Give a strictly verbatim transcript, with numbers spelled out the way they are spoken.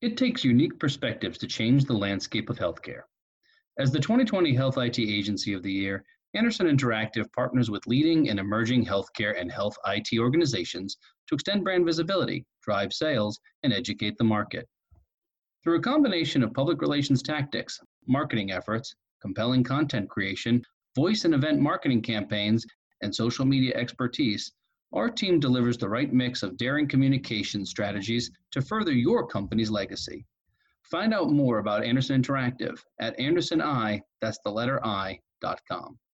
It takes unique perspectives to change the landscape of healthcare. As the twenty twenty Health I T Agency of the Year, Anderson Interactive partners with leading and emerging healthcare and health I T organizations to extend brand visibility, drive sales, and educate the market. Through a combination of public relations tactics, marketing efforts, compelling content creation, voice and event marketing campaigns, and social media expertise, our team delivers the right mix of daring communication strategies to further your company's legacy. Find out more about Anderson Interactive at anderson i, that's the letter I, dot com.